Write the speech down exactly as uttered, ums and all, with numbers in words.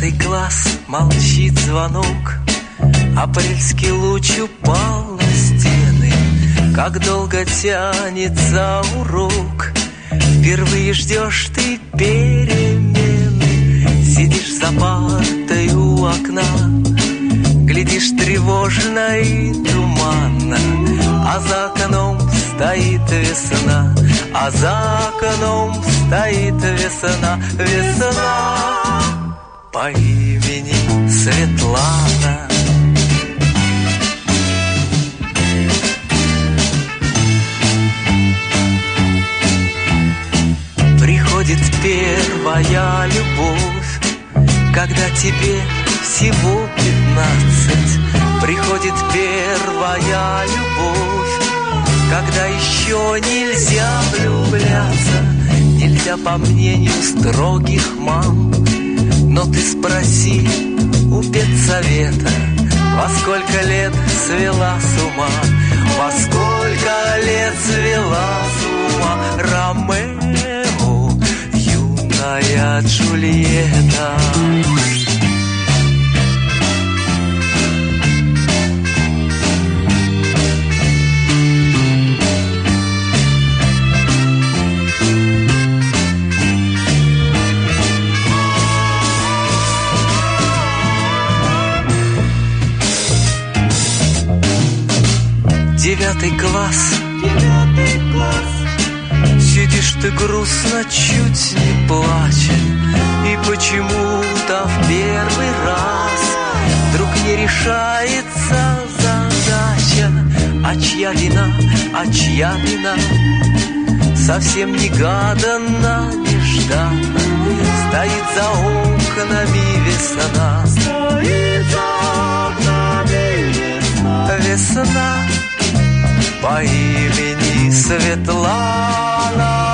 Девятый класс, молчит звонок, апрельский луч упал на стены. Как долго тянется урок, впервые ждешь ты перемены. Сидишь за партой у окна, глядишь тревожно и туманно, а за окном стоит весна, а за окном стоит весна, весна по имени Светлана. Приходит первая любовь, когда тебе всего пятнадцать. Приходит первая любовь, когда еще нельзя влюбляться. Нельзя, по мнению строгих мам, но ты спроси у педсовета, во сколько лет свела с ума, во сколько лет свела с ума Ромео, юная Джульетта. Девятый класс, девятый класс, сидишь ты грустно, чуть не плача, и почему-то в первый раз вдруг не решается задача. А чья вина, а чья вина, совсем негаданно, нежданно стоит за окнами весна. Стоит за окнами весна, весна по имени Светлана.